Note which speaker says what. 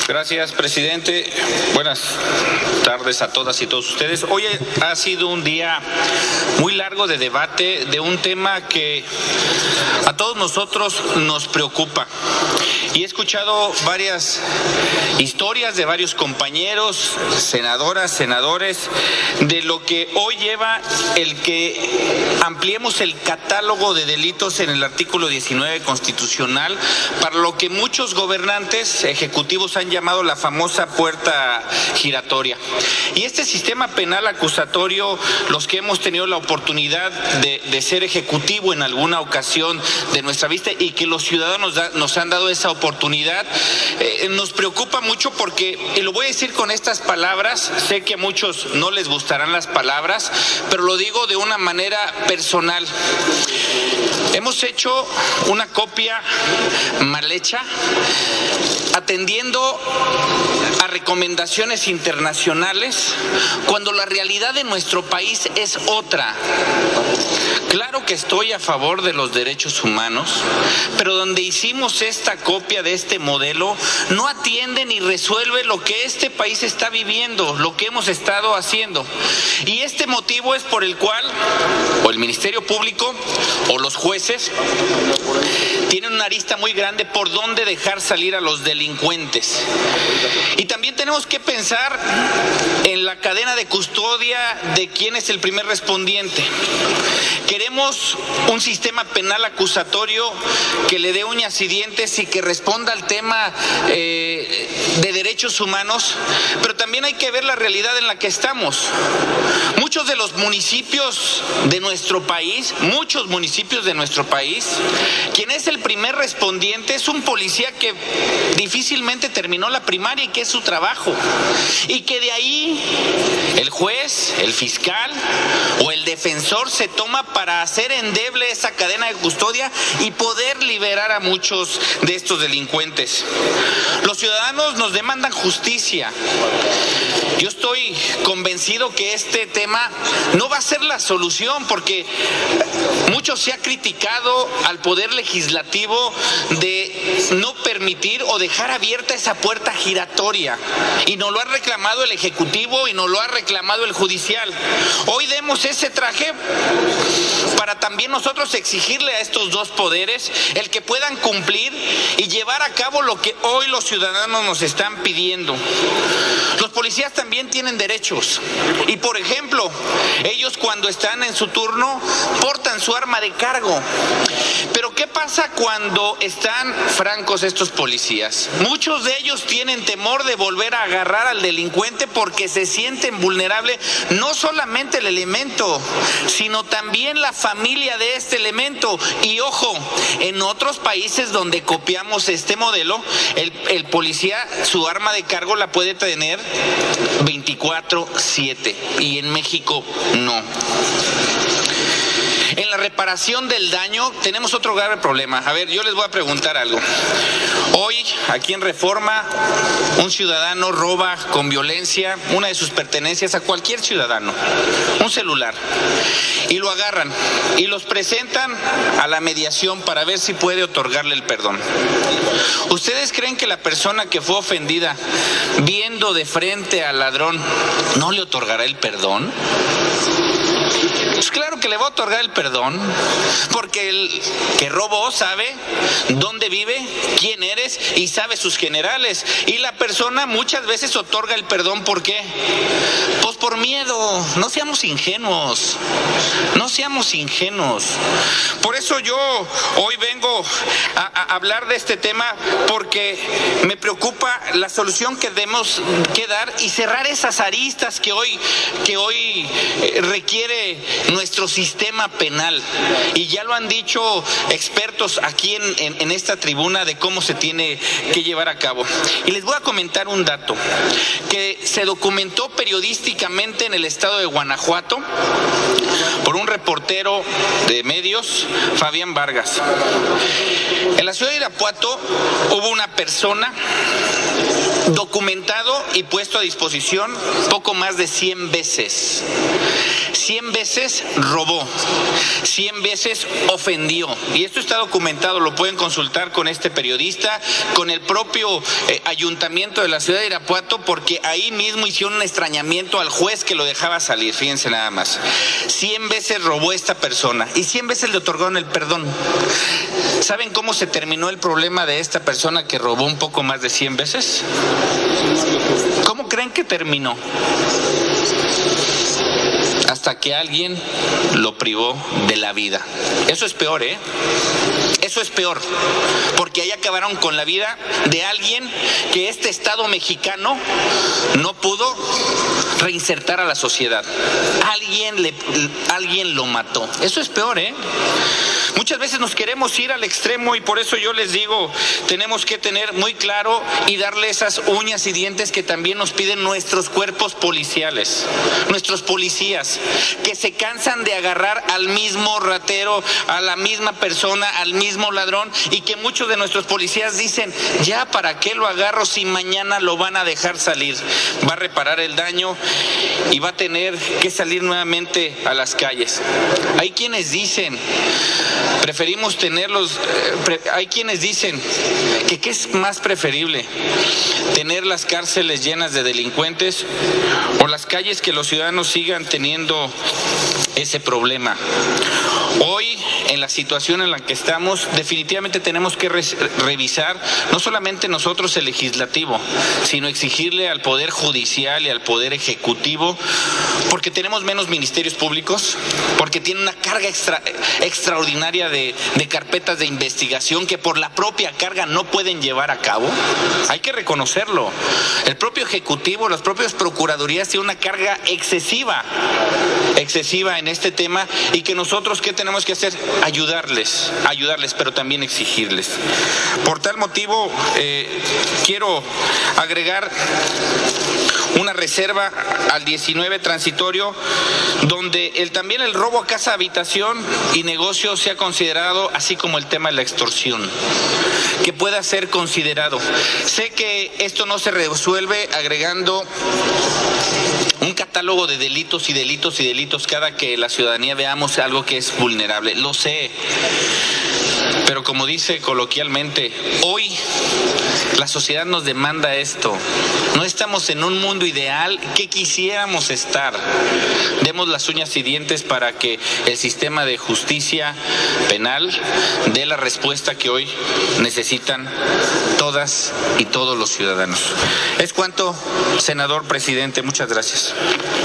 Speaker 1: Gracias, presidente. Buenas tardes a todas y todos ustedes. Hoy ha sido un día muy largo de debate de un tema que a todos nosotros nos preocupa. Y he escuchado varias historias de varios compañeros, senadoras, senadores, de lo que hoy lleva el que ampliemos el catálogo de delitos en el artículo 19 constitucional, para lo que muchos gobernantes ejecutivos han llamado la famosa puerta giratoria. Y este sistema penal acusatorio, los que hemos tenido la oportunidad de ser ejecutivo en alguna ocasión de nuestra vida y que los ciudadanos nos han dado esa oportunidad, nos preocupa mucho porque, y lo voy a decir con estas palabras, sé que a muchos no les gustarán las palabras, pero lo digo de una manera personal. Hemos hecho una copia mal hecha, atendiendo a recomendaciones internacionales, cuando la realidad de nuestro país es otra. Claro que estoy a favor de los derechos humanos, pero donde hicimos esta copia de este modelo no atiende ni resuelve lo que este país está viviendo, lo que hemos estado haciendo. Y este motivo es por el cual o el Ministerio Público o los jueces tienen una arista muy grande por dónde dejar salir a los delincuentes. Y también tenemos que pensar en la cadena de custodia de quién es el primer respondiente. Queremos un sistema penal acusatorio que le dé uñas y dientes y que responda al tema de derechos humanos, pero también hay que ver la realidad en la que estamos. Muchos de los municipios de nuestro país, quien es el primer respondiente es un policía que difícilmente terminó la primaria y que es su trabajo. Y que de ahí el juez, el fiscal o el defensor se toma para hacer endeble esa cadena de custodia y poder liberar a muchos de estos delincuentes. Los ciudadanos nos demandan justicia. Yo estoy convencido que este tema no va a ser la solución, porque mucho se ha criticado al Poder Legislativo de no permitir o dejar abierta esa puerta giratoria, y nos lo ha reclamado el Ejecutivo y nos lo ha reclamado el Judicial. Hoy demos ese traje para también nosotros exigirle a estos dos poderes el que puedan cumplir y llevar a cabo lo que hoy los ciudadanos nos están pidiendo. Los policías también tienen derechos y, por ejemplo, ellos cuando están en su turno portan su arma de cargo. Pero ¿qué pasa cuando están francos estos policías? Muchos de ellos tienen temor de volver a agarrar al delincuente porque se sienten vulnerables, no solamente el elemento, sino también la familia de este elemento. Y ojo, en otros países donde copiamos este modelo, el policía su arma de cargo la puede tener 24/7 y en México no. En la reparación del daño tenemos otro grave problema. A ver, yo les voy a preguntar algo. Hoy, aquí en Reforma, un ciudadano roba con violencia una de sus pertenencias a cualquier ciudadano, un celular, y lo agarran y los presentan a la mediación para ver si puede otorgarle el perdón. ¿Ustedes creen que la persona que fue ofendida, viendo de frente al ladrón, no le otorgará el perdón? Pues claro que le va a otorgar el perdón, porque el que robó sabe dónde vive, quién eres y sabe sus generales. Y la persona muchas veces otorga el perdón, ¿por qué? Pues por miedo. No seamos ingenuos. Por eso yo hoy vengo a hablar de este tema, porque me preocupa la solución que debemos que dar y cerrar esas aristas que hoy requiere nuestro sistema penal. Y ya lo han dicho expertos aquí en esta tribuna de cómo se tiene que llevar a cabo. Y les voy a comentar un dato que se documentó periodísticamente en el estado de Guanajuato por un reportero de medios, Fabián Vargas. En la ciudad de Irapuato hubo una persona documentado y puesto a disposición poco más de 100 veces. 100 veces robó, 100 veces ofendió. Y esto está documentado, lo pueden consultar con este periodista, con el propio ayuntamiento de la ciudad de Irapuato, porque ahí mismo hicieron un extrañamiento al juez que lo dejaba salir, fíjense nada más. 100 veces robó esta persona y 100 veces le otorgaron el perdón. ¿Saben cómo se terminó el problema de esta persona que robó un poco más de 100 veces? ¿Cómo creen que terminó? Hasta que alguien lo privó de la vida. Eso es peor, ¿eh? Eso es peor, porque ahí acabaron con la vida de alguien que este Estado mexicano no pudo reinsertar a la sociedad. Alguien lo mató. Eso es peor, ¿eh? Muchas veces nos queremos ir al extremo y por eso yo les digo, tenemos que tener muy claro y darle esas uñas y dientes que también nos piden nuestros cuerpos policiales, nuestros policías, que se cansan de agarrar al mismo ratero, a la misma persona, al mismo ladrón, y que muchos de nuestros policías dicen, ya para qué lo agarro si mañana lo van a dejar salir, va a reparar el daño y va a tener que salir nuevamente a las calles. Hay quienes dicen, preferimos tenerlos, hay quienes dicen que qué es más preferible, tener las cárceles llenas de delincuentes o las calles que los ciudadanos sigan teniendo ese problema. Hoy, en la situación en la que estamos, definitivamente tenemos que revisar, no solamente nosotros el legislativo, sino exigirle al Poder Judicial y al Poder Ejecutivo, porque tenemos menos ministerios públicos, porque tienen una carga extraordinaria de carpetas de investigación que por la propia carga no pueden llevar a cabo. Hay que reconocerlo. El propio Ejecutivo, las propias Procuradurías tienen una carga excesiva en este tema, y que nosotros, ¿qué tenemos que hacer? Ayudarles, pero también exigirles. Por tal motivo, quiero agregar una reserva al 19 transitorio, donde también el robo a casa, habitación y negocio sea considerado, así como el tema de la extorsión, que pueda ser considerado. Sé que esto no se resuelve agregando un catálogo de delitos y delitos y delitos cada que la ciudadanía veamos algo que es vulnerable. Lo sé, pero como dice coloquialmente, hoy la sociedad nos demanda esto. No estamos en un mundo ideal que quisiéramos estar. Demos las uñas y dientes para que el sistema de justicia penal dé la respuesta que hoy necesitan todas y todos los ciudadanos. Es cuanto, senador presidente. Muchas gracias.